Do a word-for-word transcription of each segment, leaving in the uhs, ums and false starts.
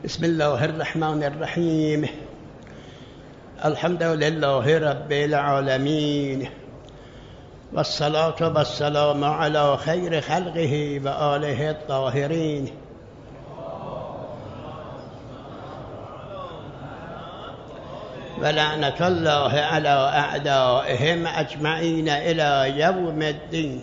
بسم الله الرحمن الرحیم. الحمد لله رب العالمین والصلاة والسلام علی خیر خلقه و آله الطاهرین. و لعنت الله علی اعدائهم اجمعین الی یوم الدین.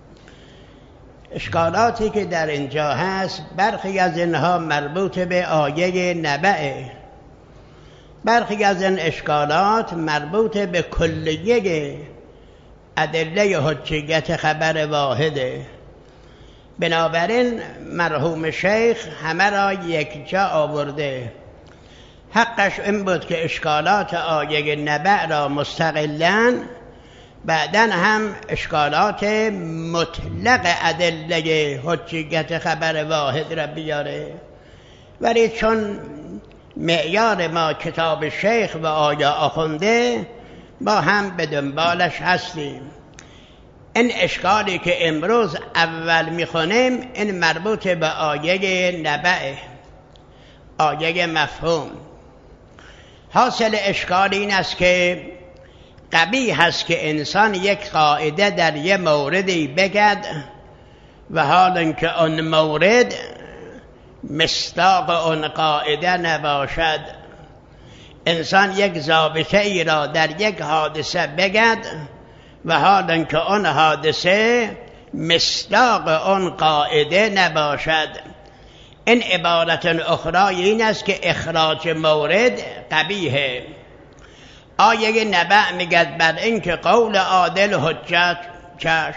اشکالاتی که در اینجا هست، برخی از اینها مربوط به آیه نبأ، برخی از این اشکالات مربوط به کلیه ادله حجیت خبر واحده. بنابراین مرحوم شیخ همه را یک جا آورده. حقش این بود که اشکالات آیه نبأ را مستقلاً، بعداً هم اشکالات مطلق ادله حجیت خبر واحد را بیاره. ولی چون معیار ما کتاب شیخ و آیه آخونده، ما هم به دنبالش هستیم. این اشکالی که امروز اول میخونیم این مربوط به آیه نبأ، آیه مفهوم. حاصل اشکال این است که قبیح هست که انسان یک قاعده در یک موردی بگد و حال اینکه آن مورد مصداق آن قاعده نباشد. انسان یک ضابطه ای را در یک حادثه بگد و حال اینکه آن حادثه مصداق آن قاعده نباشد. این عبارت اخرى این است که اخراج مورد قبیحه. آیه نبأ میگد بر اینکه قول عادل حجت چشم.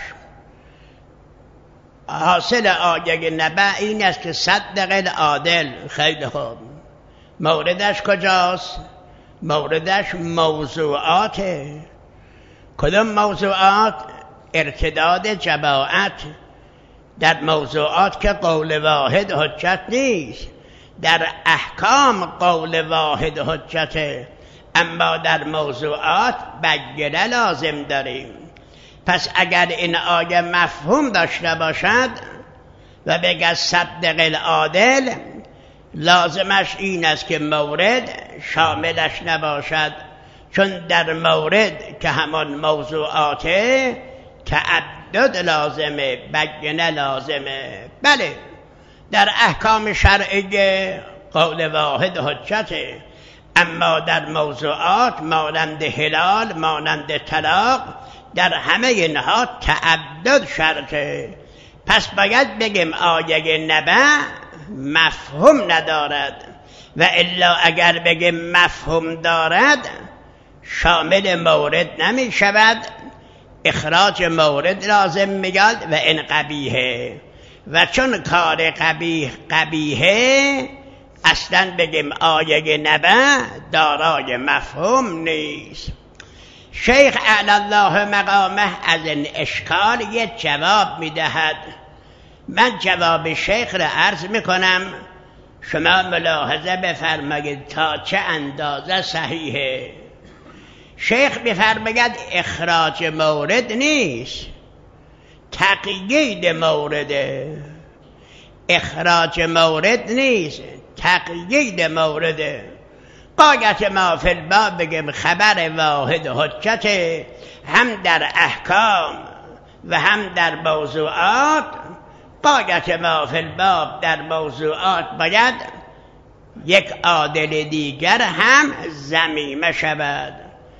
حاصل آیه نبأ این است که صدق العادل. خیلی خوب، موردش کجاست؟ موردش موضوعاته. کدام موضوعات؟ ارتداد جماعت. در موضوعات که قول واحد حجت نیست، در احکام قول واحد حجته، اما در موضوعات بینه لازم داریم. پس اگر این آیه مفهوم داشته باشد و بگه صدق العادل، لازمش این است که مورد شاملش نباشد، چون در مورد که همان موضوعاته تعدد لازمه، بینه لازمه. بله، در احکام شرعیه قول واحد حجته، اما در موضوعات مانند حلال، مانند طلاق، در همه اینها تعدد شرطه. پس باید بگیم آیه نبأ مفهوم ندارد، و الا اگر بگیم مفهوم دارد شامل مورد نمی شود، اخراج مورد لازم میاد و این قبیحه. و چون کار قبیح قبیحه، اصلا بگیم آیه نبأ دارای مفهوم نیست. شیخ اعلی الله مقامه از این اشکال یک جواب میدهد. من جواب شیخ را عرض میکنم، شما ملاحظه بفرمایید تا چه اندازه صحیحه. شیخ بفرماید اخراج مورد نیست، تقیید مورده. اخراج مورد نیست، تقیید مورده. قایت ما فی الباب بگیم خبر واحد حجت، هم در احکام و هم در موضوعات. قایت ما فی الباب در موضوعات باید یک عادل دیگر هم ضمیمه شود.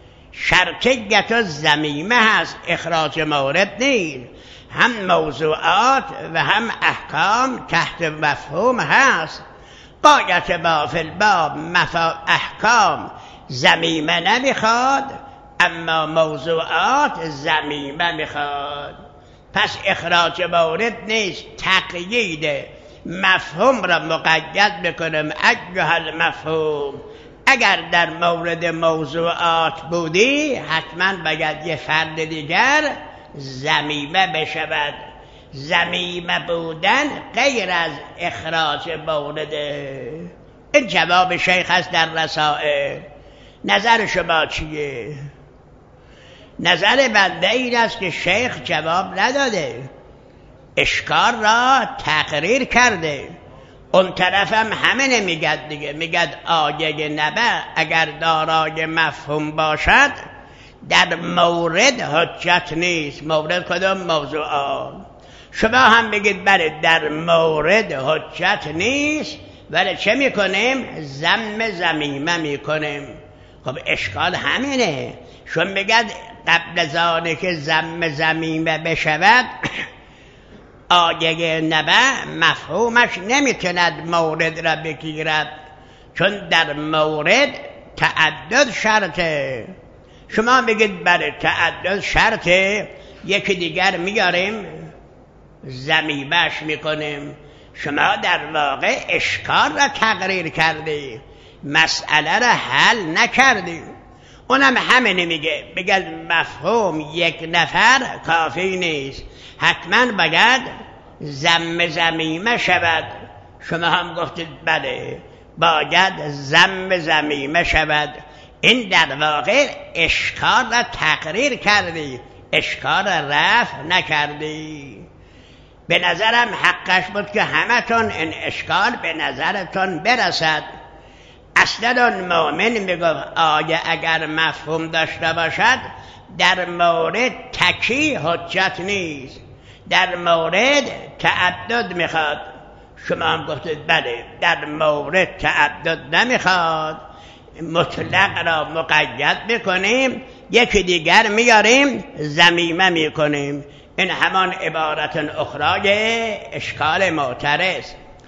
شرطیت و ضمیمه هست، اخراج مورد نیست. هم موضوعات و هم احکام تحت مفهوم هست. قایت ما فی الباب احکام ضمیمه نمیخواد، اما موضوعات ضمیمه میخواد. پس اخراج مورد نیست، تقیید مفهوم را مقید بکنم. ایها المفهوم، اگر در مورد موضوعات بودی حتما باید یه فرد دیگر ضمیمه بشود. ضمیمه بودن غیر از اخراج مورده. این جواب شیخ هست در رسائل. نظر شما چیه؟ نظر بنده این است که شیخ جواب نداده، اشکال را تقریر کرده. اون طرفم همه نمیگد دیگه، میگد آیه نبع اگر دارای مفهوم باشد در مورد حجت نیست. مورد کدام؟ موضوعات. شما هم بگید بله در مورد حجت نیست، ولی چه میکنیم؟ ذم ضمیمه میکنیم. خب اشکال همینه، چون بگد قبل زانه که ذم ضمیمه بشود آیه نبع مفهومش نمیتوند مورد را بگیرد، چون در مورد تعدد شرطه. شما بگید بله تعدد شرطه، یکی دیگر میاریم ضمیمه‌اش میکنیم. شما در واقع اشکال را تقریر کردی، مسئله را حل نکردی. اونم همینه میگه، بگه مفهوم یک نفر کافی نیست، حتما باید ذم ضمیمه شود. شما هم گفتید بله باید ذم ضمیمه شود. این در واقع اشکال را تقریر کردی، اشکال را رفع نکردی. به نظرم حقش بود که همتون این اشکال به نظرتون برسد. اصلا اون مؤمن میگفت آیه اگر مفهوم داشته باشد در مورد تکی حجت نیست، در مورد تعدد میخواد. شما هم گفتید بله در مورد تعدد نمیخواد، مطلق را مقید میکنیم، یکی دیگر میاریم ضمیمه میکنیم. این همان عبارت اخرای اشکال معترض.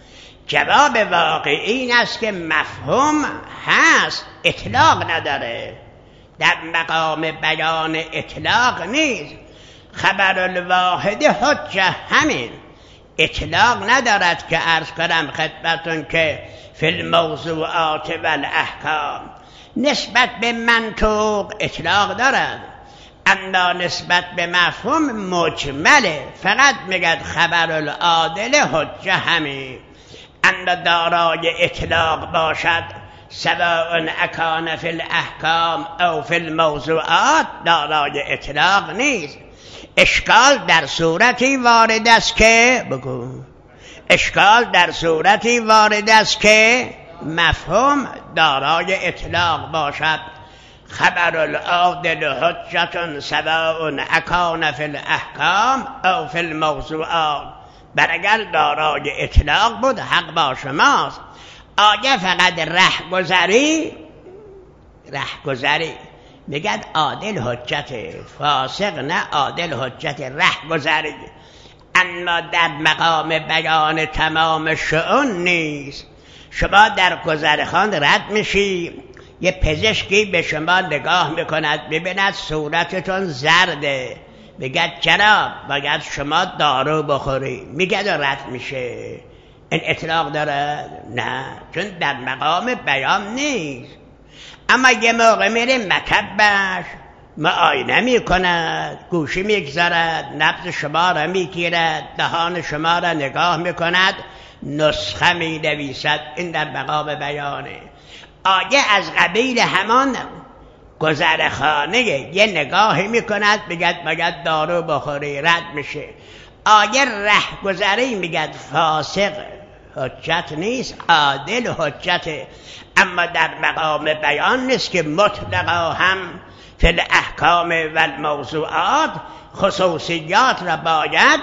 جواب واقعی این است که مفهوم هست، اطلاق نداره، در مقام بیان اطلاق نیست. خبر الواحد حجه همین، اطلاق ندارد که عرض کنم خدمتون که فی الموضوعات و الاحکام. نسبت به منطوق اطلاق دارد، اما نسبت به مفهوم مجمله، فقط میگد خبر العادل حجه همین. اما دارای اطلاق باشد سواء اکان فی الاحکام او فی الموضوعات، دارای اطلاق نیست. اشکال در صورتی وارد است که بگو اشکال در صورتی وارد است که مفهوم دارای اطلاق باشد. خبر العادل حجة سواء اکان فی الاحکام او فی الموضوعات. بر اگر دارای اطلاق بود حق با شماست. آیه فقط رهگذری رهگذری میگد عادل حجت، فاسق نه، عادل حجت رهگذری، اما در مقام بیان تمام شؤون نیست. شما در گذرخان رد میشی، یه پزشکی به شما نگاه میکند، ببیند صورتتون زرده، بگد چرا؟ بگد شما دارو بخوری، میگد رد میشه. این اطلاق دارد؟ نه، چون در مقام بیان نیست. اما یه موقع میره مکبش معاینه میکند، گوشی میگذارد، نبض شما را میگیرد، دهان شما را نگاه میکند، نسخه مینویسد. این در مقام بیانه. آیه از قبیل همان گذرخانه یه نگاهی میکند، بگد باید دارو بخوری، رد میشه. آیه رهگذری میگد فاسق حجت نیست، عادل حجته. اما در مقام بیان نیست که مطلقا هم فی الاحکام و الموضوعات خصوصیات را باید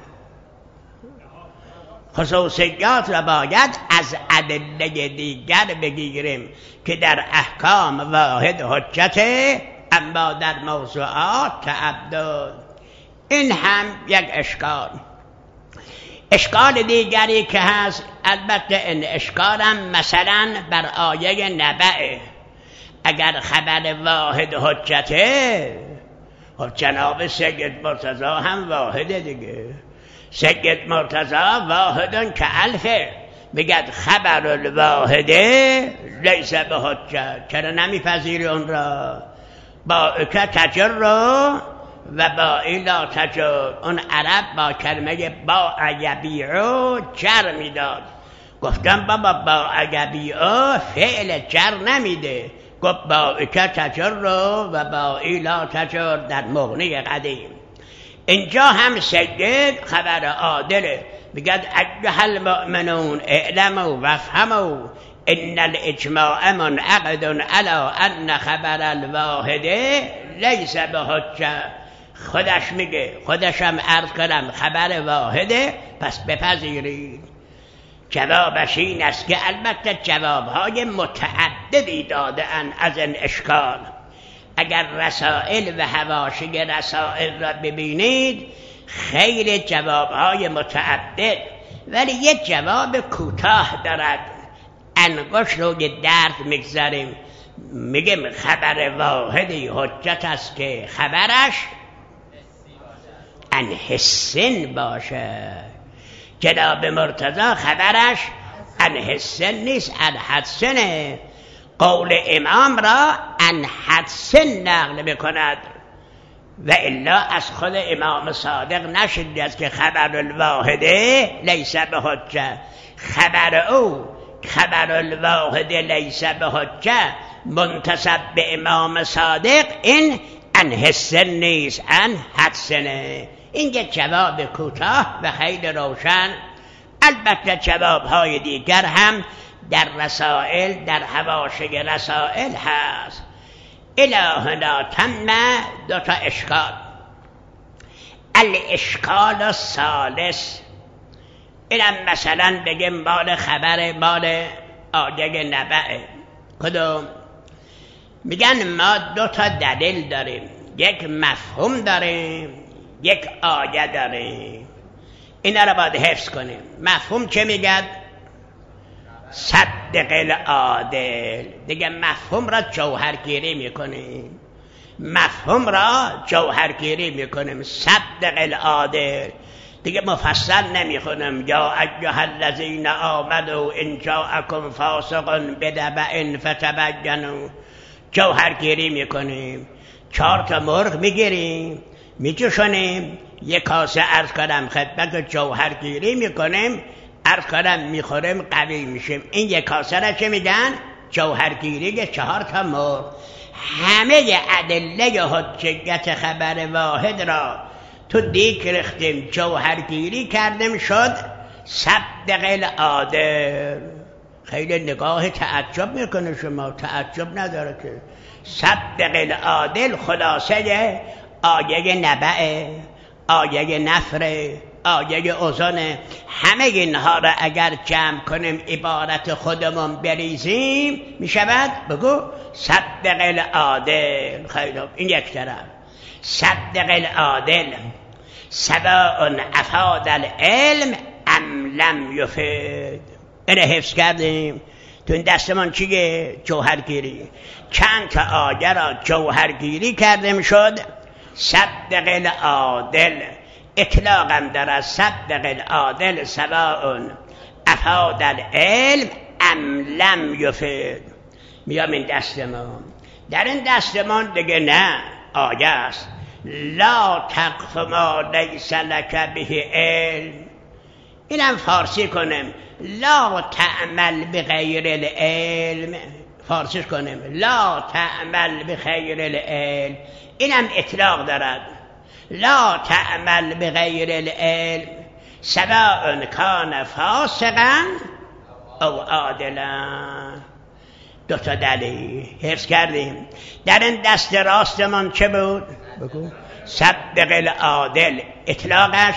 خصوصیات را باید از ادله دیگر بگیریم که در احکام واحد حجته، اما در موضوعات تعدد. این هم یک اشکال. اشکال دیگری که هست، البته این اشکال هم مثلا بر آیه نبع، اگر خبر واحد حجته، خب جناب سید مرتضی هم واحده دیگه. سید مرتضی واحدن که الفه، بگد خبر الواحده لیس به حجت. چرا نمیپذیری اون را؟ با اکه تجر رو و با ایلا تجر. اون عرب با کلمه با اگبیعو جر میداد. گفتم بابا با اگبیعو فعل جر نمیده، گفت با اکه تجر رو و با ایلا تجر در مغنی قدیم. اینجا هم صدق خبر عادله، میگد ایها المؤمنون اعلموا وافهموا ان الاجماع منعقد علی ان خبر الواحد لیس بحجه. خودش میگه، خودشم عرض کردم خبر واحده، پس بپذیرید. جوابش این است که البته جوابهای متعددی داده‌اند از این اشکال. اگر رسائل و حواشی رسائل را ببینید خیلی جوابهای متعدد، ولی یک جواب کوتاه دارد. انگشت روی درد میگذاریم، میگیم خبر واحدی حجت است که خبرش ان حسن باشه. جناب مرتضی خبرش ان حسن نیست، ان حدسنه. قول امام را ان حدسن نقل میکند و الا از خود امام صادق نشدی است که خبر الواحده لیس بحجه. خبر او خبر الواحده لیس بحجه منتسب به امام صادق این ان حسن نیست، ان حدسنه. این یک جواب کوتاه و خیلی روشن. البته جوابهای دیگر هم در رسائل، در حواشی رسائل هست. الهنا تم دو تا اشکال. الاشکال الثالث، اینم مثلا بگیم مال خبر مال آیه نبأ. کدوم؟ میگن ما دو تا دلیل داریم، یک مفهوم داریم، یک آیه داریم. اینا رو باید حفظ کنیم. مفهوم چه میگد؟ صدق العادل. دیگه مفهوم را جوهرگیری میکنیم، مفهوم را جوهرگیری میکنیم. صدق العادل دیگه مفصل نمیخونم. یا ایها الذین آمنوا ان جاءکم فاسق بنبأ فتبینوا. جوهرگیری میکنیم. چهار تا مرغ میگیریم، میجوشونیم، یک کاسه عرض کنم خدمت جوهرگیری میکنیم، عرض کنم میخوریم، قوی میشیم. این یک کاسه را چه میگن؟ جوهرگیری چهار تا مرغ. همه ادله حجیت خبر واحد را تو دیگ ریختیم، جوهرگیری کردیم، شد صدق العادل. خیلی نگاه تعجب میکنه شما، تعجب نداره که صدق العادل خلاصه آیه نبأ، آیه نفر، آیه اذن. همه اینها را اگر جمع کنیم عبارت خودمون بریزیم میشود بگو صدق العادل. خیلی این یک طرف. صدق العادل سواء افاد العلم ام لم یفید. اینه حفظ کردیم. تو این دستمان چیه؟ جوهرگیری. چند تا آیه را جوهرگیری کردیم، شد صدق العادل. اطلاقم در از صدق العادل سواء افاد العلم ام لم یفید. میام این دستمان. در این دستمان دیگه نه آیه است. لا تقف ما لیس لک به علم. اینم فارسی کنیم لا تعمل بغیر العلم. فارسیش کنیم لا تعمل بغیر العلم. اینم اطلاق دارد. لا تعمل بغیر العلم سواء کان فاسقا او عادلا. دو تا دلیل حفظ کردیم. در این دست راستمان چه بود؟ بگو. صدق العادل اطلاقش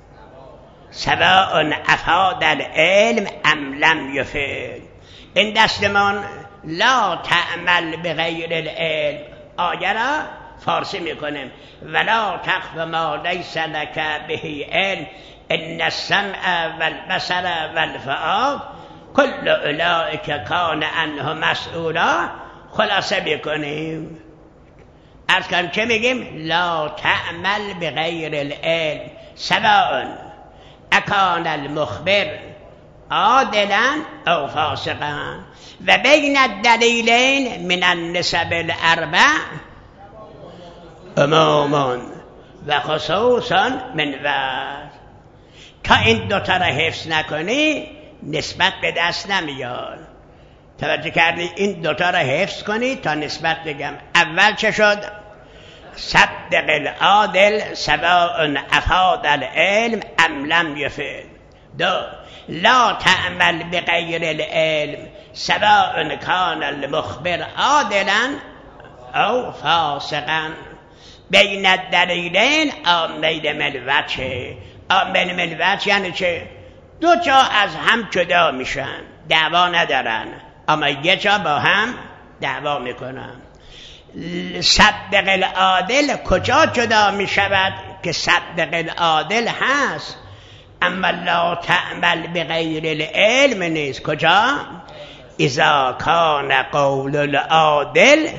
سواء افاد العلم ام لم یفید. این دستمان لا تعمل بغیر العلم آیه را فارسی میکنیم ولا تقف ما لیس لک به علم ان السمع والبصر والفؤاد کل اولئک کان عنه مسئولا. خلاصه میکنیم عرض کنم چه میگیم؟ لا تعمل بغیر العلم سواء اکان المخبر عادلا او فاسقا و بین الدلیلین من النسب الاربع عموما و خصوصا من وجه. تا این دوتا را حفظ نکنی نسبت به دست نمیاد. توجه کردی؟ این دوتا را حفظ کنی تا نسبت بگم. اول چه شد؟ صدق العادل سواء افاد العلم ام لم یفد. دو لا تعمل بغیر العلم سواء کان المخبر عادلا او فاسقا. بین الدلیلین آمین من الوجه. آمین من الوجه یعنی چه؟ دو جا از هم جدا میشن، دعوا ندارن، اما یه جا با هم دعوا میکنن. صدق العادل کجا جدا میشود؟ که صدق العادل هست اما لا تعمل بغیر العلم نیست. کجا؟ اذا کان قول العادل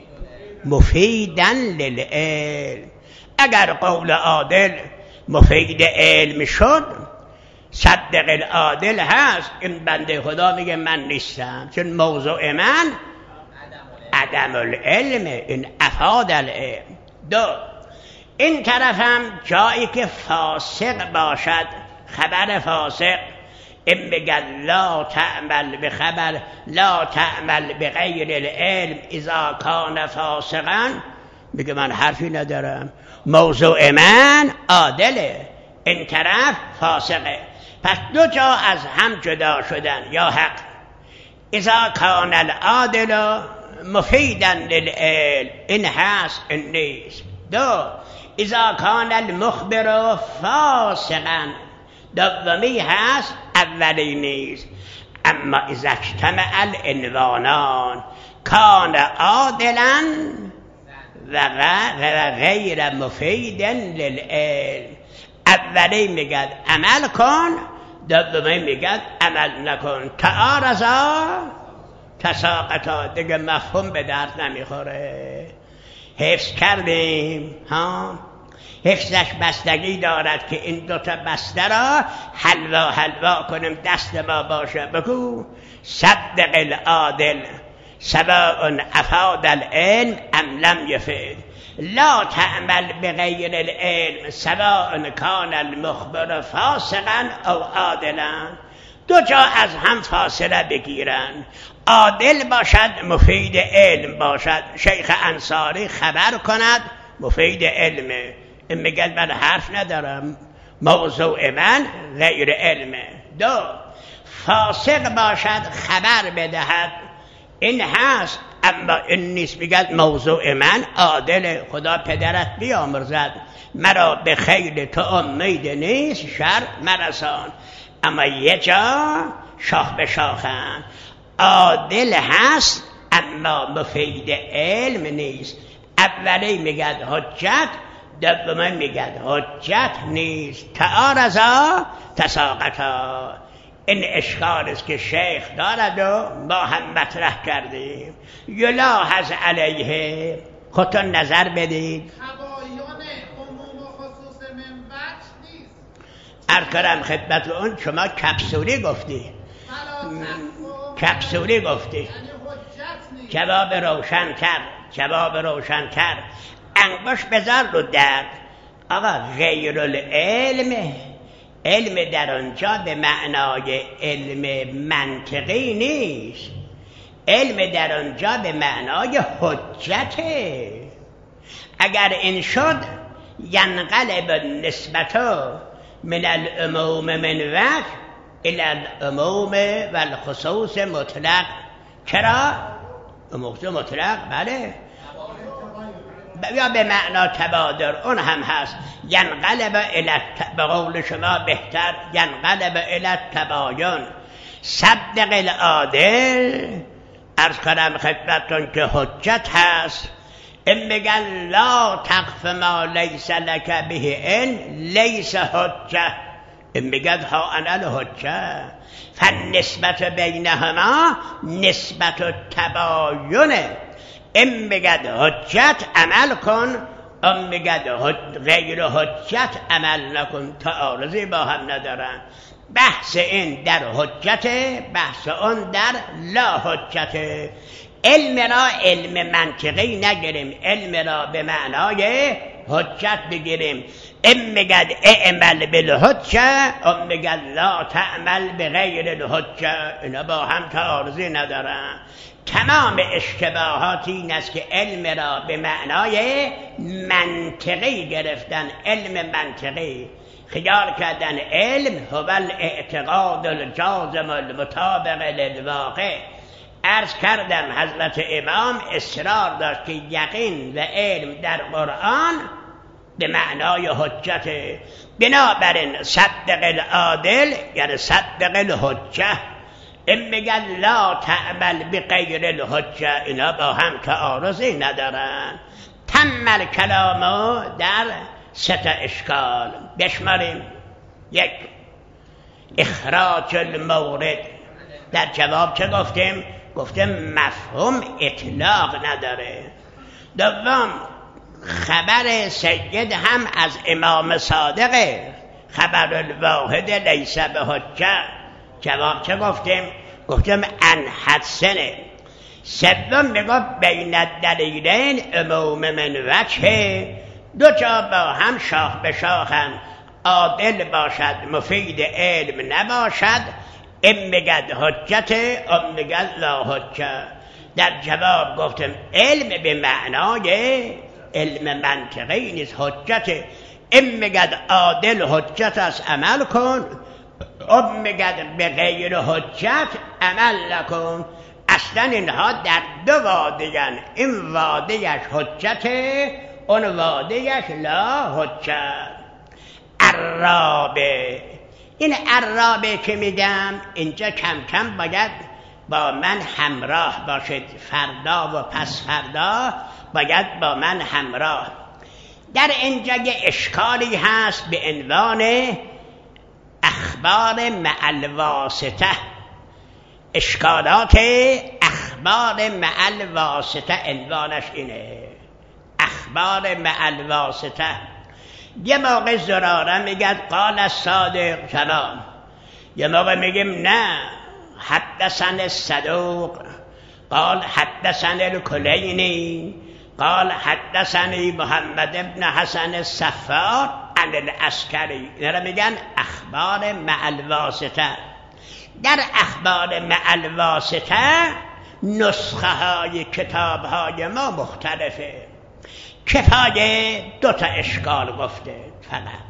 مفیدا للعلم. اگر قول عادل مفید علم شد صدق العادل هست. این بنده خدا میگه من نیستم، چون موضوع من عدم العلم، این افاد العلم. دو این طرف هم جایی که فاسق باشد، خبر فاسق، این بگد لا تعمل بخبر لا تعمل بغیر العلم اذا کان فاسقا، میگه من حرفی ندارم، موضوع من عادله، این طرف فاسقه. پس دو جا از هم جدا شدن. یا حق اذا کان العادل مفیدا للعلم، این هست این نیست. دو اذا کان المخبر فاسقا، دومی هست اولی نیست. اما اذا اجتمع العنوانان کان عادلا و غیر مفید للعلم. اولی میگد عمل کن، دومی میگد عمل نکن. تعارضا تساقطا، دیگه مفهوم به درد نمیخوره. حفظ کردیم ها، حفظش بستگی دارد که این دوتا بسته را حلوا حلوا کنیم، دست ما باشه. بگو صدق العادل سواء افاد العلم ام لم یفد. لا تعمل بغیر العلم سواء کان المخبر فاسقا او عادلا. دو جا از هم فاصله بگیرن، عادل باشد مفید علم باشد. شیخ انصاری خبر کند مفید علمه، این میگه من حرف ندارم، موضوع من غیر علمه. دو فاسق باشد خبر بدهد، این هست اما این نیست، میگه موضوع من عادل، خدا پدرت بیامرزد، مرا به خیر تو امید نیست، شر مرسان. اما یه جا شاخ به شاخن، عادل هست اما مفید علم نیست. اولی میگد حجت، دومی میگد حجت نیست. تعارضا تساقطا. این اشکال است که شیخ دارد و ما هم مطرح کردیم. یلاحظ علیه، خودتون نظر بدید. تباین عموم و خصوص من وجه نیست. ارکرم خدمت اون شما کپسولی گفتی، کپسولی گفتی، یعنی حجت نیست. جواب روشن‌تر، جواب روشن‌تر. انگشت بذار رو درد. آقا غیر العلم، علم در آنجا به معنای علم منطقی نیست، علم در آنجا به معنای حجته. اگر این شد ینقلب النسبت من العموم من وجه الى العموم و الخصوص مطلق. چرا؟ عموم مطلق بله، یا به معنا تبادر اون هم هست. ینقلب الی، به قول شما بهتر ینقلب الی التباین. صدق العادل عرض کنم خدمتتون که حجت هست. این میگن لا تقف ما لیس لک به علم لیس حجه، این میگن ها انا الحجه. فالنسبت بینهما نسبت تباینه. این میگد حجت عمل کن، اون میگد غیر حجت عمل نکن. تعارضی با هم ندارن. بحث این در حجت، بحث اون در لا حجت. علم را علم منطقی نگیریم، علم را به معنای حجت بگیریم. این میگد اعمل بالحجه، اون میگد لا تعمل بغیر الحجه. اینا با هم تعارضی ندارن. تمام اشتباهات این است که علم را به معنای منطقی گرفتن. علم منطقی خیال کردن علم هو الاعتقاد الجازم المطابق للواقع. عرض کردم حضرت امام اصرار داشت که یقین و علم در قرآن به معنای حجت. بنابراین صدق العادل یعنی صدق الحجه. این میگن لا تعمل بغیر الحجه، اینا با هم تعارضی ندارن. تمل کلامو در سه تا اشکال بشماریم. یک، اخراج المورد. در جواب چه گفتیم؟ گفتیم مفهوم اطلاق نداره. دوم، خبر سید هم از امام صادقه، خبر الواحد لیس بحجه. جواب چه گفتیم؟ گفتیم ان حسنه. سوم میگفت بین الدلیلین عموم من وجه، دو جا با هم شاخ به شاخن، عادل باشد مفید علم نباشد. این میگد حجت، اون میگد لا حجه. در جواب گفتم علم به معنای علم منطقی نیست، حجت. این میگد عادل حجت است عمل کن، اون میگد به غیر حجت عمل نکن. اصلا اینها در دو وادیان، این وادیش حجته، اون وادیش لا حجت. عرابه، این عرابه که میگم اینجا کم کم باید با من همراه باشید. فردا و پس فردا باید با من همراه. در اینجا یه اشکالی هست به عنوان اخبار مع الواسطه. اشکالات اخبار مع الواسطه عنوانش اینه، اخبار مع الواسطه. یه موقع زراره میگد قال الصادق سلام، یه موقع میگیم نه حدثنا الصدوق قال حدثنا الکلینی قال حدثنی محمد ابن حسن الصفار عن العسکری. اینا میگن اخبار مع الواسطه. در اخبار مع الواسطه نسخه های کتاب های ما مختلفه. کفایه دو تا اشکال گفته فقط.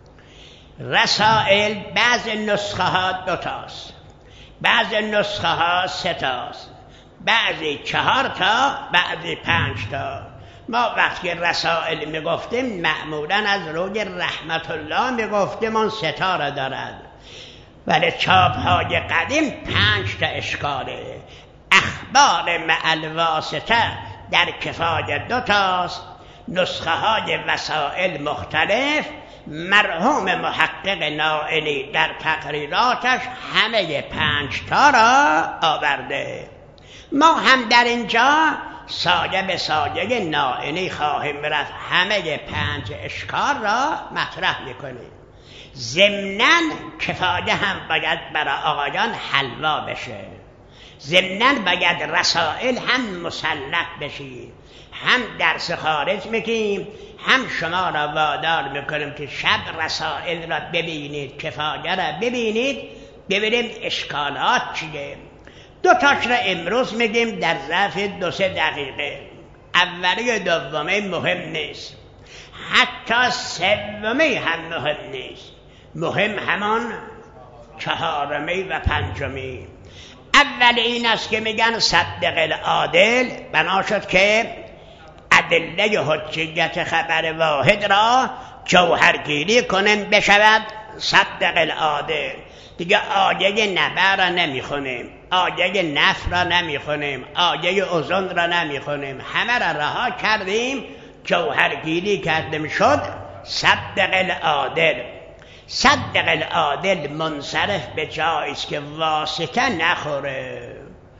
رسائل بعض نسخه ها دو تاست، بعض نسخه ها سه تاست، بعضی چهار تا، بعضی پنج تا. ما وقتی رسائل میگفتیم معمولا از روی رحمت الله میگفتیم اون سه تا را دارد، ولی چاپ های قدیم پنج تا اشکاله. اخبار مع الواسطه در کفایه دو تاست، نسخه های وسائل مختلف. مرحوم محقق نائینی در تقریراتش همه پنج تا را آورده. ما هم در اینجا سایه به سایه نائینی خواهیم رفت، همه پنج اشکال را مطرح میکنیم. ضمناً کفایه هم باید برای آقایان حلوا بشه، ضمناً باید رسائل هم مسلط بشید. هم درس خارج میکنیم، هم شما را وادار میکنیم که شب رسائل را ببینید، کفایه را ببینید، ببینیم اشکالات چیه. دو تاش را امروز میگیم در ظرف دو سه دقیقه. اولی و دومی مهم نیست، حتی سومی هم مهم نیست، مهم همان چهارمی و پنجمی. اول این است که میگن صدق العادل، بنا شد که ادله حجیت خبر واحد را جوهرگیری کنیم بشود صدق العادل. دیگه آیه نبع را نمیخونیم، آیه نفر را نمیخونیم، آیه اذن را نمیخونیم، همه را رها کردیم، جوهرگیری کردیم، شد صدق العادل. صدق العادل منصرف به جایی است که واسطه نخوره،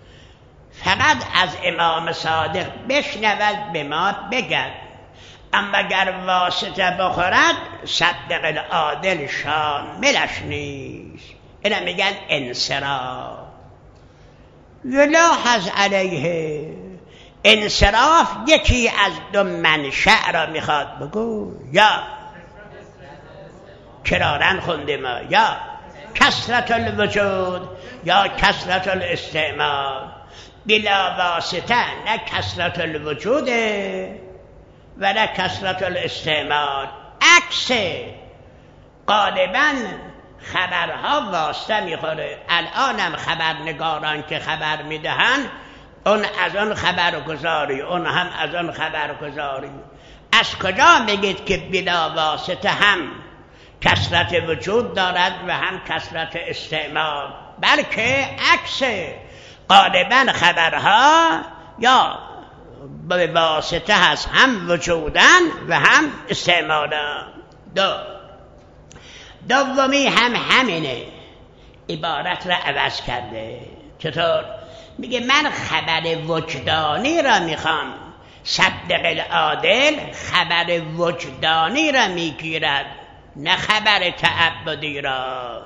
فقط از امام صادق بشنود به ما بگد. اما اگر واسطه بخورد صدق العادل شاملش نیست. اینا میگن انصراف. یلاحظ علیه، انصراف یکی از دو منشأ را میخواد. بگو یا کرارن خونده ما، یا کثرت الوجود یا کثرت الاستعمال. بلا واسطه، نه کثرت الوجوده و نه کثرت الاستعمال. عکس غالبا خبرها واسطه میخوره. الانم خبرنگاران که خبر میدهن، اون از اون خبرگزاری، اون هم از اون خبرگزاری. از کجا میگید که بلا واسطه هم کثرت وجود دارد و هم کثرت استعمال؟ بلکه عکس غالبا خبرها یا به واسطه هست، هم وجودن و هم استعمالن. دو دومی هم همینه، عبارت را عوض کرده. چطور؟ میگه من خبر وجدانی را میخوام، صدق العادل خبر وجدانی را میگیرد، نه خبر تعبدی را.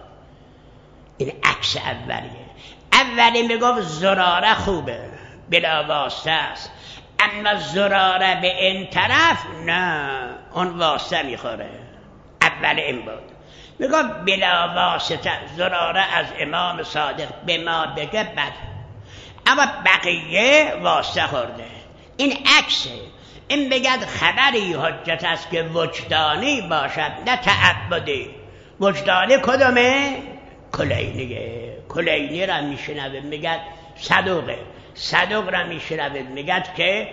این عکس اولیه. اولی میگفت زراره خوبه، بلا واسطه است، اما زراره به این طرف نه، اون واسطه میخوره. اول این بود. میگفت بلا واسطه، زراره از امام صادق به ما بگه بد، اما بقیه واسطه خورده. این عکسه. این بگد خبری حجت است که وجدانی باشد، نه تعبدی. وجدانی کدومه؟ کلینیه. کلینی را میشنوه میگد صدوقه، صدوق را میشنوه میگد که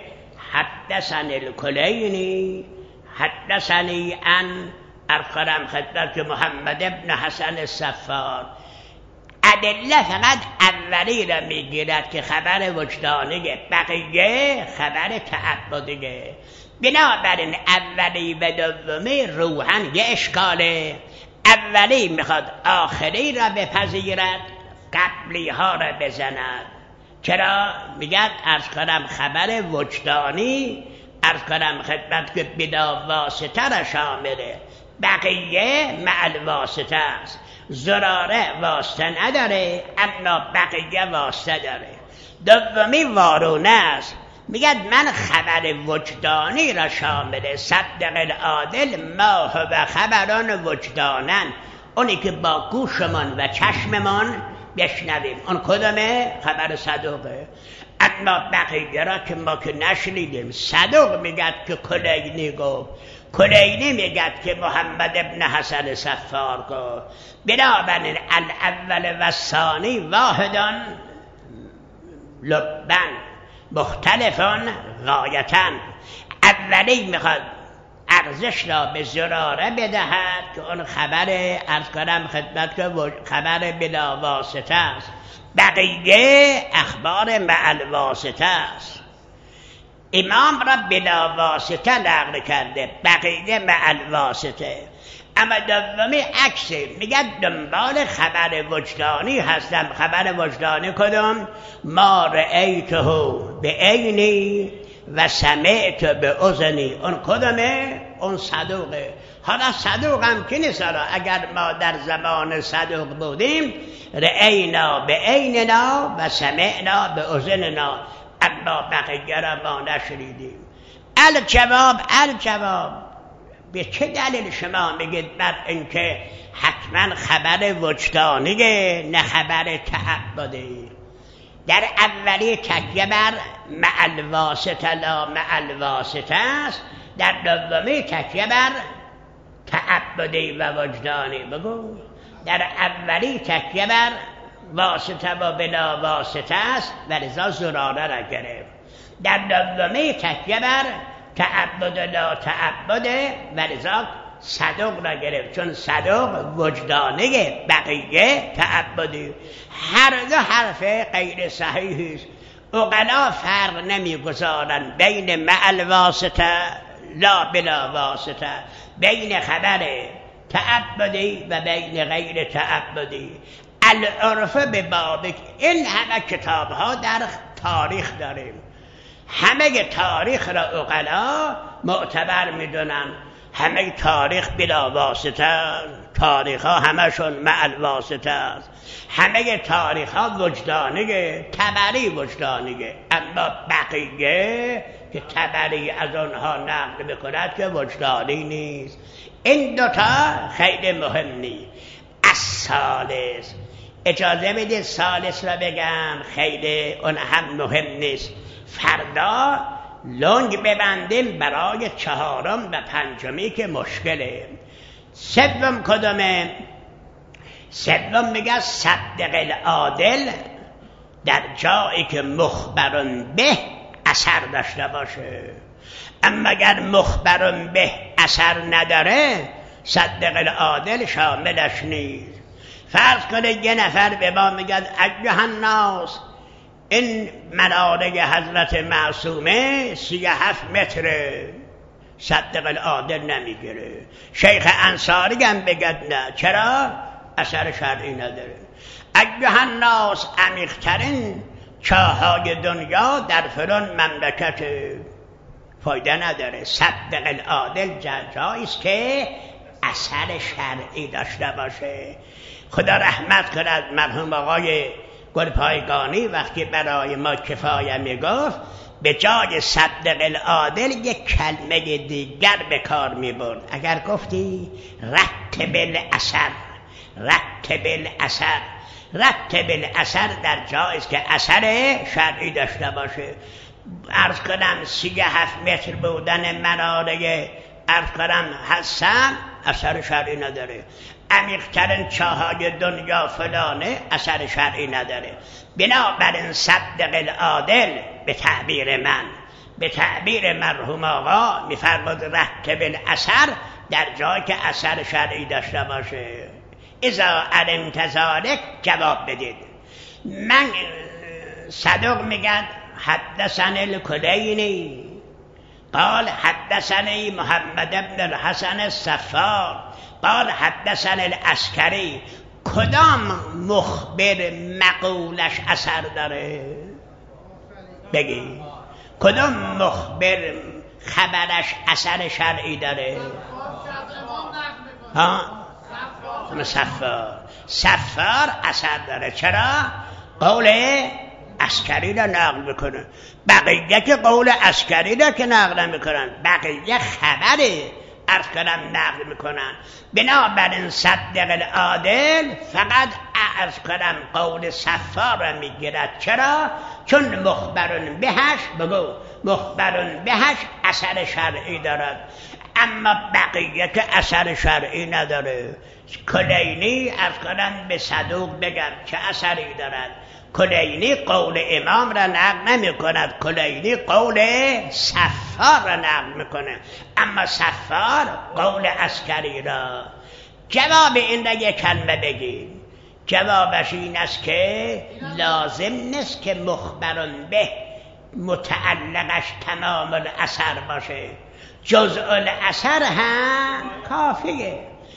حدثنی الکلینی حدثنی ان ارخرم خدمت محمد ابن حسن الصفار. ادله فقط اولی را میگیرد که خبر وجدانیه، بقیه خبر تعبدیه. بنابراین اولی و دومی روحن یه اشکاله. اولی میخواد آخری را بپذیرد، قبلی ها را بزند. چرا؟ میگد ارز کنم خبر وجدانی، ارز کنم خدمت که بلا واسطه را شامله، بقیه مع الواسطه است. زراره واسطه نداره، اما بقیه واسطه داره. دومی وارونه است، میگد من خبر وجدانی را شامله، صدق العادل ما هو خبران وجدانن، اونی که با گوشمان و چشممان بشنویم. اون کدامه؟ خبر صدوقه. اما بقیه را که ما که نشنیدیم. صدوق میگد که کلینی گفت، کلینی میگد که محمد ابن حسن صفار گفت. بنابراین الاول و ثانی واحدان لبن مختلفان غایتن. اولی میخواد ارزش را به زراره بدهد که اون خبر ارز کنم خدمت که خبر بلا واسطه است، بقیه اخبار مع الواسطه است. امام را بلا واسطه نقل کرده، بقیه مع الواسطه. اما دومی عکسه، میگه دنبال خبر وجدانی هستم. خبر وجدانی کدوم؟ ما رأیته به عینی و سمعت به اذنی. اون کدومه؟ اون صدوقه. حالا صدوق هم که نیست. اگر ما در زمان صدوق بودیم، رأینا به عیننا و سمعنا به اذننا، اما بقیه را ما نشنیدیم. الجواب الجواب به چه دلیل شما میگید بر اینکه حتما خبر وجدانیه نه خبر تعبدی؟ در اولی تکیه بر مع الواسطه لا مع الواسطه است، در دومی تکیه بر تعبدی و وجدانی. بگو. در اولی تکیه بر واسطه و بلا واسطه است و لذا زراره را گرفت. در دومی تکیه بر تعبد لا تعبده و لذا صدوق را گرفت، چون صدوق وجدانیه، بقیه تعبدی. هر دو حرف غیر صحیحی است. عقلا فرق نمیگذارند بین مع الواسطه لا بلا واسطه، بین خبر تعبدی و بین غیر تعبدی. العرف به باب این همه کتاب ها در تاریخ داریم، همه تاریخ را عقلا معتبر میدونن. همه تاریخ بلا واسطه است، تاریخ ها همشون مع الواسطه است، همه تاریخ ها وجدانیه، طبری وجدانیه، اما بقیه که طبری از آنها نقل میکند که وجدانی نیست. این دوتا خیلی مهم نیست. از ثالث اجازه بدید ثالث را بگم، خیلی اون هم مهم نیست، فردا لنگ ببندیم برای چهارم و پنجمی که مشکله. سوم کدومه؟ سوم میگه صدق العادل در جایی که مخبرون به اثر داشته باشه. اما اگر مخبرون به اثر نداره صدق العادل شاملش نیست. فرض کنه یه نفر به ما میگه ایها الناس این مناره حضرت معصومه سی و هفت متره، صدق العادل نمیگیره. شیخ انصاری هم بگد نه. چرا؟ اثر شرعی نداره. ایها الناس عمیق‌ترین چاهای دنیا در فلان مملکت، فایده نداره. صدق العادل جاییست که اثر شرعی داشته باشه. خدا رحمت کند مرحوم آقای گلپایگانی وقتی برای ما کفایه میگفت به جای صدق العادل یک کلمه دیگر به کار میبرد. اگر گفتی رتب الاثر، رتب الاثر، رتب الاثر در جاییست که اثر شرعی داشته باشه. عرض کنم سی و هفت متر بودن مناره عرض کنم حسن اثر شرعی نداره. عمیق‌ترین چاهای دنیا فلانه اثر شرعی نداره. بنابراین صدق العادل به تعبیر من، به تعبیر مرحوم آقا میفرماد رتب الاثر در جایی که اثر شرعی داشته باشه. اذا علمت ذلک جواب بدید. من صدوق میگن حدثنا الکلینی قال حدثني محمد بن الحسن الصفار قال حدثنا العسکری. کدام مخبر مقولش اثر داره؟ بگی کدام مخبر خبرش اثر شرعی داره؟ ها؟ صفار. صفار اثر داره. چرا؟ قول عسکری را نقل میکنه. بقیه که قول عسکری را که نقل میکنن، بقیه خبره عرض کنم نقل میکنن. بنابراین صدق العادل فقط عرض کنم قول صفار را میگیرد. چرا؟ چون مخبرون بهش، بگو مخبرون بهش اثر شرعی دارد، اما بقیه که اثر شرعی نداره. کلینی عرض کنم به صدوق بگم چه اثری دارد. کلینی قول امام را نقل نمی کند، کلینی قول صفار را نقل میکنه، اما صفار قول عسکری را. جواب این را یک کلمه بگیم. جوابش این است که لازم نیست که مخبرون به متعلقش تمام الاثر باشه، جزء الاثر هم کافیه.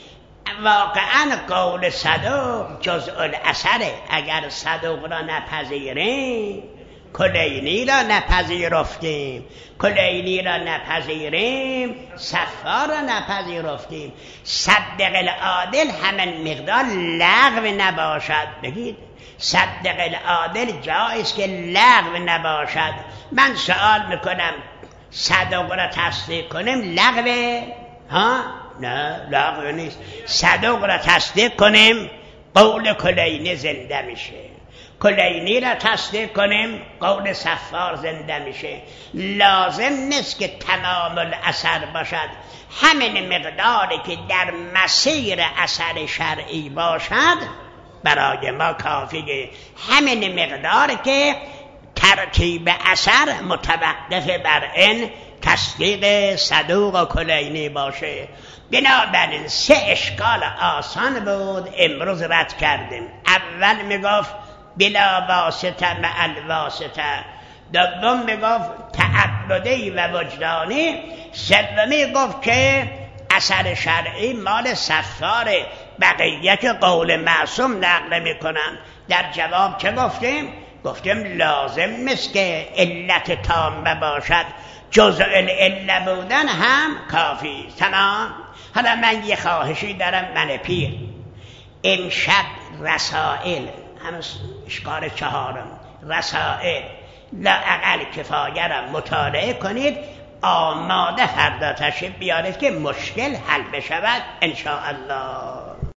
واقعا قول صدوق جزء الاثره. اگر صدوق را نپذیریم کلینی را نپذیرفتیم، کلینی را نپذیریم صفار را نپذیرفتیم. صدق العادل همین مقدار لغو نباشد. بگید صدق العادل جاییست که لغو نباشد. من سوال میکنم صدوق را تصدیق کنیم لغوه؟ ها؟ نه لغو نیست. صدوق را تصدیق کنیم قول کلینی زنده میشه، کلینی را تصدیق کنیم قول صفار زنده میشه. لازم نیست که تمام الاثر باشد، همین مقداری که در مسیر اثر شرعی باشد برای ما کافیه. همین مقدار که ترتیب اثر متوقف بر این تصدیق صدوق و کلینی باشه. بنابراین سه اشکال آسان بود، امروز رد کردیم. اول میگفت بلا واسطه مع الواسطه، دوم میگفت تعبدی و وجدانی، سومی گفت که اثر شرعی مال صفاره، بقیه که قول معصوم نقل میکنن. در جواب چه گفتیم؟ گفتیم لازم نیست که علت تامه باشد. جزء العله بودن هم کافی. تمام. حالا من یه خواهشی دارم، من پیر امشب رسائل، همون اشکال چهارم، رسائل لااقل کفایه را مطالعه کنید، آماده فردا تشریف بیارید که مشکل حل بشود ان شاء الله.